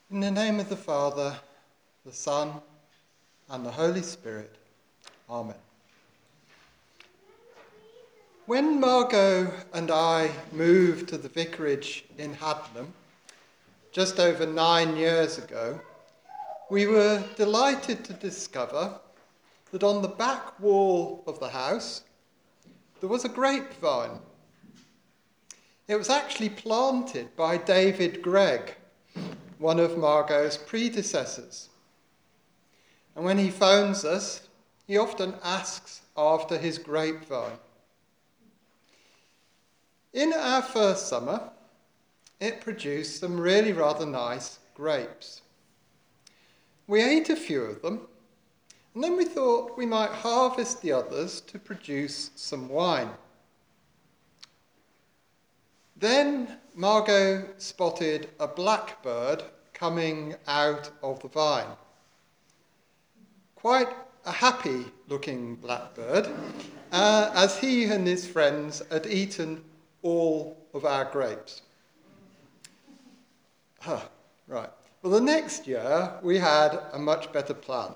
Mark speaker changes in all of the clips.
Speaker 1: In the name of the Father, the Son, and the Holy Spirit. Amen. When Margot and I moved to the vicarage in Haddenham, just over 9 years ago, we were delighted to discover that on the back wall of the house there was a grapevine. It was actually planted by David Gregg, one of Margot's predecessors. And when he phones us, he often asks after his grapevine. In our first summer, it produced some really rather nice grapes. We ate a few of them, and then we thought we might harvest the others to produce some wine. Then Margot spotted a blackbird coming out of the vine. Quite a happy-looking blackbird, as he and his friends had eaten all of our grapes. Right. Well, the next year we had a much better plan.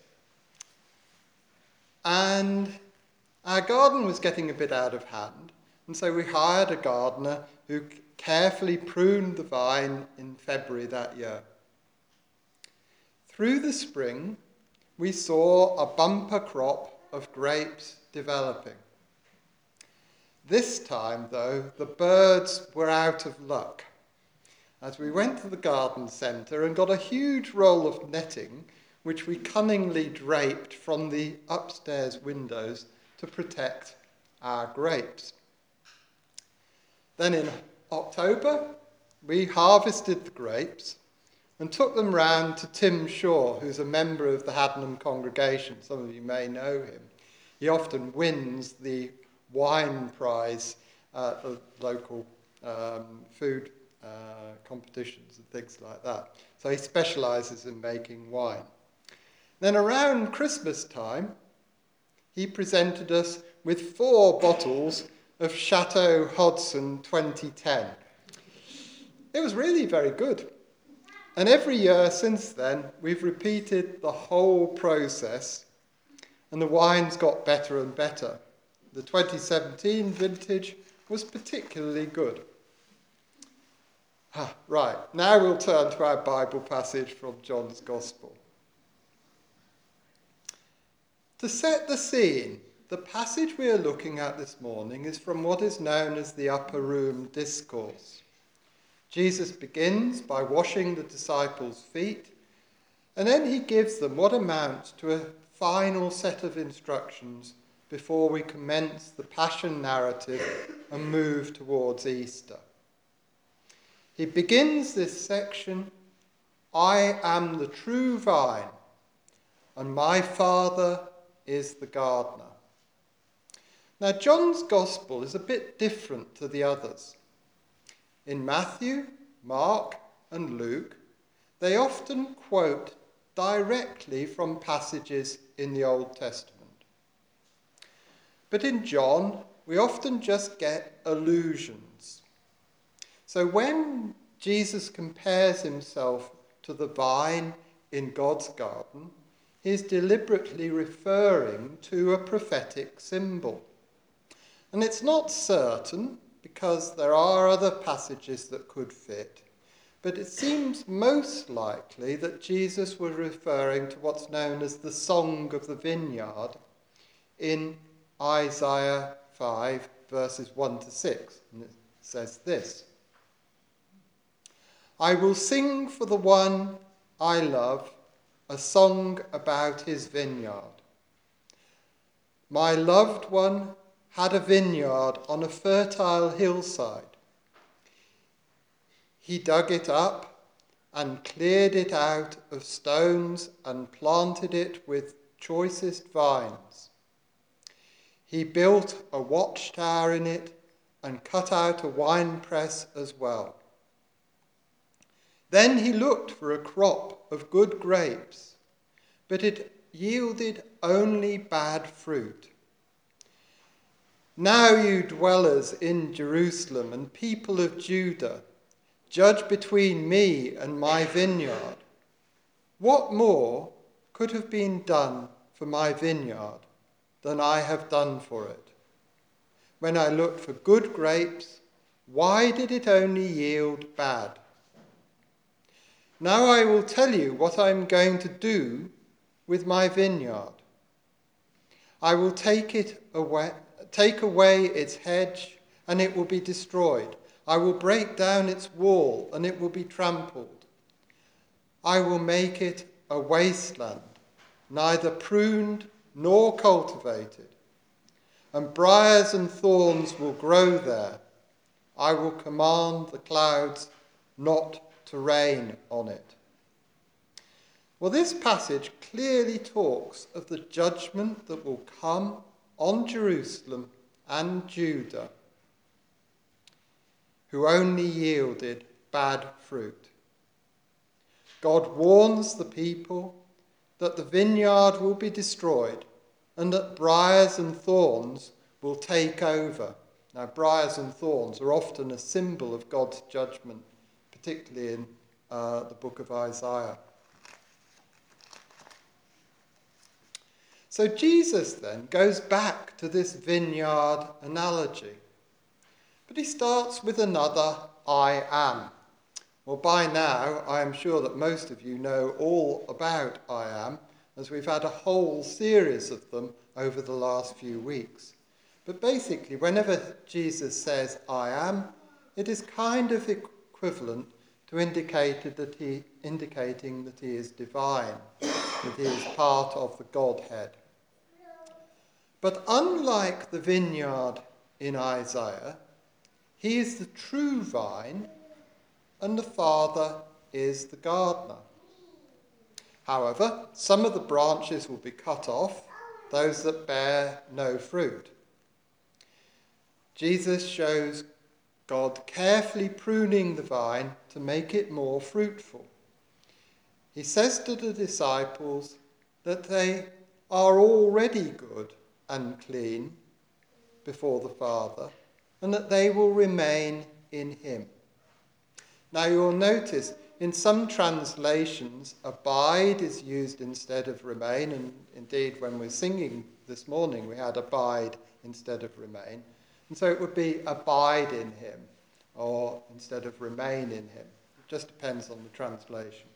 Speaker 1: And our garden was getting a bit out of hand, and so we hired a gardener who carefully pruned the vine in February that year. Through the spring, we saw a bumper crop of grapes developing. This time, though, the birds were out of luck, as we went to the garden centre and got a huge roll of netting, which we cunningly draped from the upstairs windows to protect our grapes. Then in October, we harvested the grapes and took them round to Tim Shaw, who's a member of the Haddenham congregation. Some of you may know him. He often wins the wine prize at the local food competitions and things like that. So he specialises in making wine. Then around Christmas time, he presented us with 4 bottles of Chateau Hodson 2010. It was really very good. And every year since then, we've repeated the whole process, and the wines got better and better. The 2017 vintage was particularly good. Right, now we'll turn to our Bible passage from John's Gospel. To set the scene, the passage we are looking at this morning is from what is known as the Upper Room Discourse. Jesus begins by washing the disciples' feet, and then he gives them what amounts to a final set of instructions before we commence the Passion narrative and move towards Easter. He begins this section, "I am the true vine, and my Father is the gardener." Now, John's Gospel is a bit different to the others. In Matthew, Mark, and Luke, they often quote directly from passages in the Old Testament. But in John, we often just get allusions. So when Jesus compares himself to the vine in God's garden, he is deliberately referring to a prophetic symbol. And it's not certain, because there are other passages that could fit, but it seems most likely that Jesus was referring to what's known as the Song of the Vineyard in Isaiah 5, verses 1 to 6. And it says this: "I will sing for the one I love a song about his vineyard. My loved one had a vineyard on a fertile hillside. He dug it up and cleared it out of stones and planted it with choicest vines. He built a watchtower in it and cut out a winepress as well. Then he looked for a crop of good grapes, but it yielded only bad fruit. Now you dwellers in Jerusalem and people of Judah, judge between me and my vineyard. What more could have been done for my vineyard than I have done for it? When I looked for good grapes, why did it only yield bad? Now I will tell you what I am going to do with my vineyard. I will take away its hedge, and it will be destroyed. I will break down its wall, and it will be trampled. I will make it a wasteland, neither pruned nor cultivated, and briars and thorns will grow there. I will command the clouds not to rain on it. Well, this passage clearly talks of the judgment that will come on Jerusalem and Judah, who only yielded bad fruit. God warns the people that the vineyard will be destroyed and that briars and thorns will take over. Now, briars and thorns are often a symbol of God's judgment, particularly in the book of Isaiah. So Jesus then goes back to this vineyard analogy. But he starts with another I am. Well, by now, I am sure that most of you know all about I am, as we've had a whole series of them over the last few weeks. But basically, whenever Jesus says I am, it is kind of equivalent to indicating that he is divine, that he is part of the Godhead. But unlike the vineyard in Isaiah, he is the true vine and the Father is the gardener. However, some of the branches will be cut off, those that bear no fruit. Jesus shows God carefully pruning the vine to make it more fruitful. He says to the disciples that they are already good and clean before the Father, and that they will remain in him. Now you'll notice in some translations abide is used instead of remain, and indeed when we're singing this morning we had abide instead of remain, and so it would be abide in him or instead of remain in him. It just depends on the translation.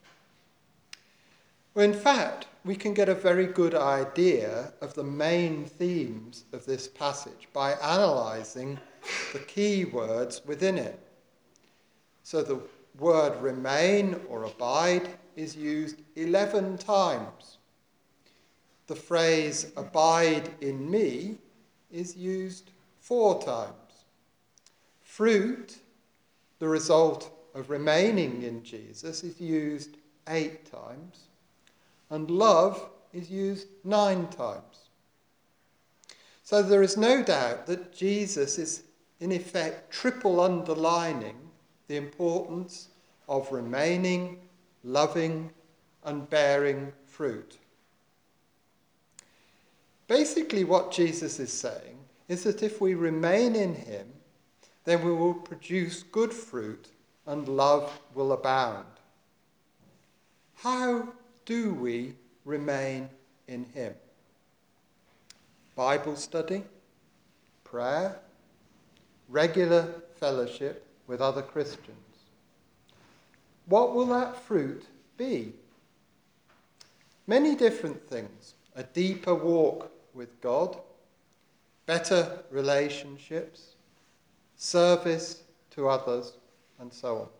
Speaker 1: Well, in fact, we can get a very good idea of the main themes of this passage by analysing the key words within it. So the word remain or abide is used 11 times. The phrase abide in me is used 4 times. Fruit, the result of remaining in Jesus, is used 8 times. And love is used 9 times. So there is no doubt that Jesus is in effect triple underlining the importance of remaining, loving, and bearing fruit. Basically what Jesus is saying is that if we remain in him, then we will produce good fruit and love will abound. How do we remain in him? Bible study, prayer, regular fellowship with other Christians. What will that fruit be? Many different things. A deeper walk with God, better relationships, service to others, and so on.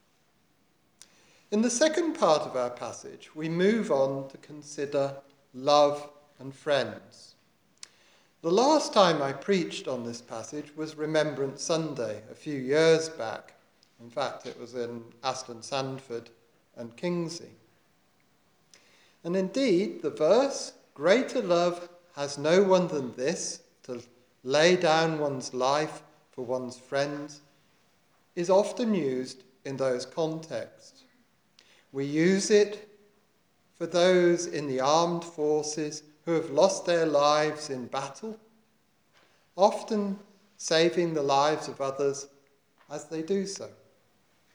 Speaker 1: In the second part of our passage, we move on to consider love and friends. The last time I preached on this passage was Remembrance Sunday, a few years back. In fact, it was in Aston Sandford and Kingsley. And indeed, the verse, greater love has no one than this, to lay down one's life for one's friends, is often used in those contexts. We use it for those in the armed forces who have lost their lives in battle, often saving the lives of others as they do so.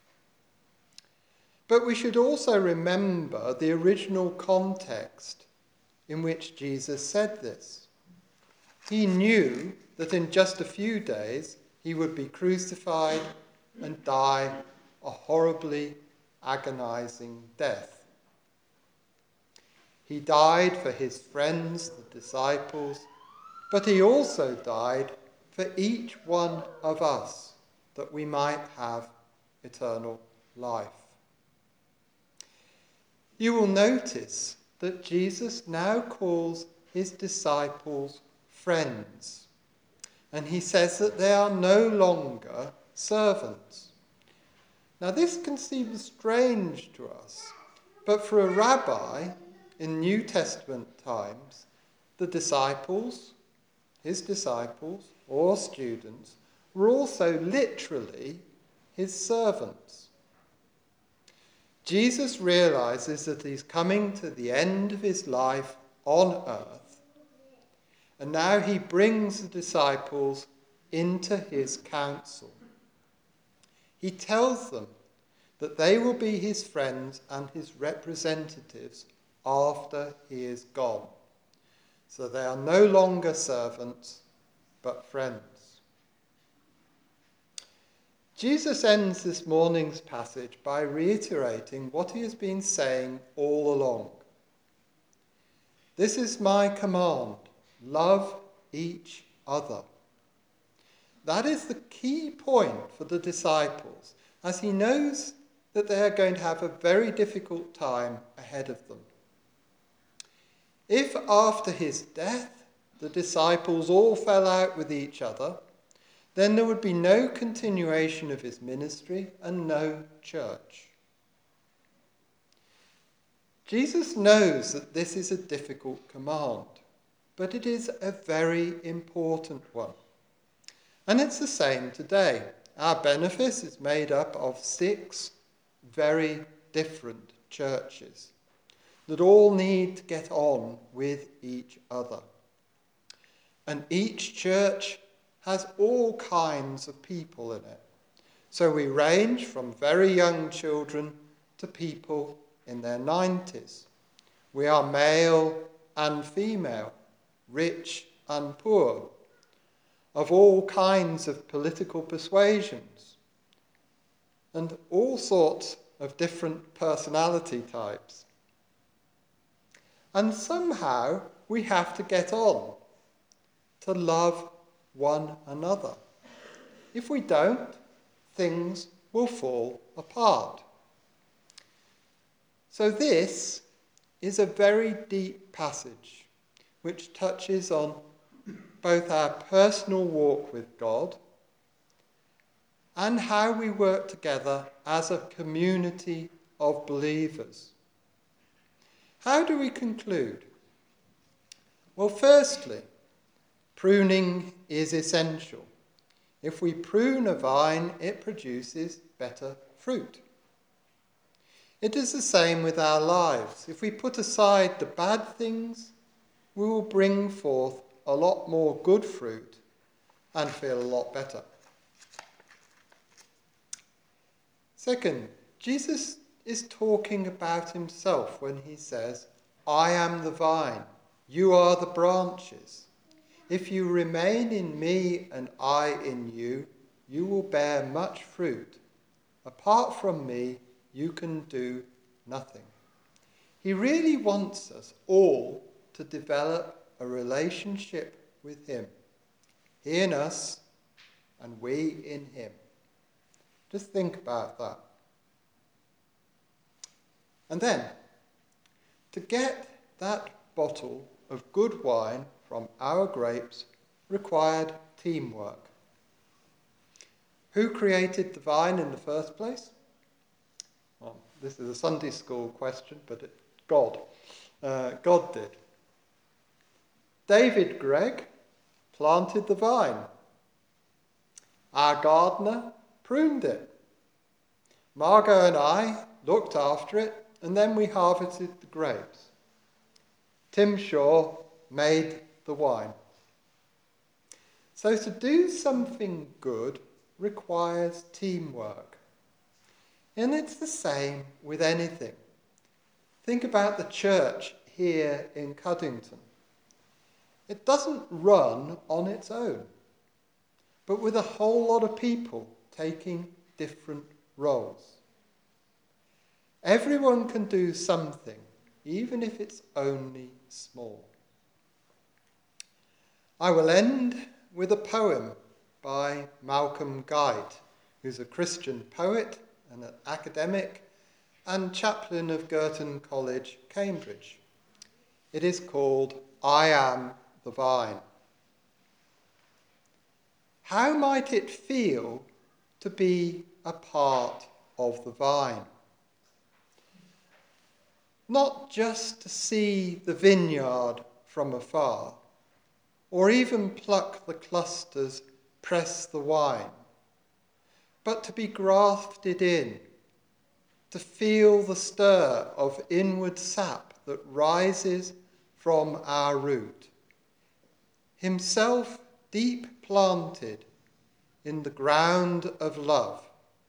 Speaker 1: But we should also remember the original context in which Jesus said this. He knew that in just a few days he would be crucified and die a horribly agonizing death. He died for his friends, the disciples, but he also died for each one of us, that we might have eternal life. You will notice that Jesus now calls his disciples friends, and he says that they are no longer servants. Now this can seem strange to us, but for a rabbi in New Testament times, the disciples, his disciples or students, were also literally his servants. Jesus realizes that he's coming to the end of his life on earth, and now he brings the disciples into his council. He tells them that they will be his friends and his representatives after he is gone. So they are no longer servants, but friends. Jesus ends this morning's passage by reiterating what he has been saying all along. This is my command, love each other. That is the key point for the disciples, as he knows that they are going to have a very difficult time ahead of them. If after his death the disciples all fell out with each other, then there would be no continuation of his ministry and no church. Jesus knows that this is a difficult command, but it is a very important one. And it's the same today. Our benefice is made up of 6 very different churches that all need to get on with each other. And each church has all kinds of people in it. So we range from very young children to people in their 90s. We are male and female, rich and poor, of all kinds of political persuasions, and all sorts of different personality types. And somehow we have to get on to love one another. If we don't, things will fall apart. So this is a very deep passage which touches on both our personal walk with God and how we work together as a community of believers. How do we conclude? Well, firstly, pruning is essential. If we prune a vine, it produces better fruit. It is the same with our lives. If we put aside the bad things, we will bring forth a lot more good fruit and feel a lot better. Second, Jesus is talking about himself when he says, I am the vine, you are the branches. If you remain in me and I in you, you will bear much fruit. Apart from me, you can do nothing. He really wants us all to develop a relationship with him. He in us and we in him. Just think about that. And then, to get that bottle of good wine from our grapes required teamwork. Who created the vine in the first place? Well, this is a Sunday school question, but God. God did. David Gregg planted the vine. Our gardener pruned it. Margot and I looked after it, and then we harvested the grapes. Tim Shaw made the wine. So to do something good requires teamwork. And it's the same with anything. Think about the church here in Cuddington. It doesn't run on its own, but with a whole lot of people taking different roles. Everyone can do something, even if it's only small. I will end with a poem by Malcolm Guite, who's a Christian poet and an academic and chaplain of Girton College, Cambridge. It is called I Am the Vine. How might it feel to be a part of the vine? Not just to see the vineyard from afar, or even pluck the clusters, press the wine, but to be grafted in, to feel the stir of inward sap that rises from our root, himself deep planted in the ground of love,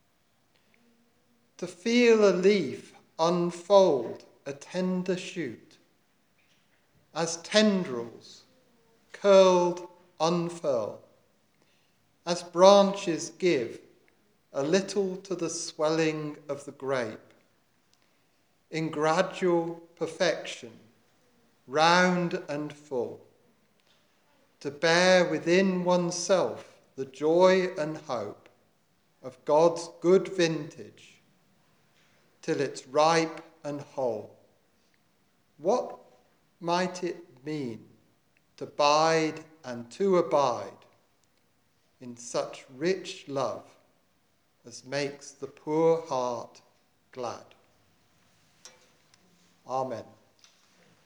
Speaker 1: to feel a leaf unfold a tender shoot, as tendrils curled unfurl, as branches give a little to the swelling of the grape, in gradual perfection, round and full, to bear within oneself the joy and hope of God's good vintage, till it's ripe and whole. What might it mean to bide and to abide in such rich love as makes the poor heart glad? Amen.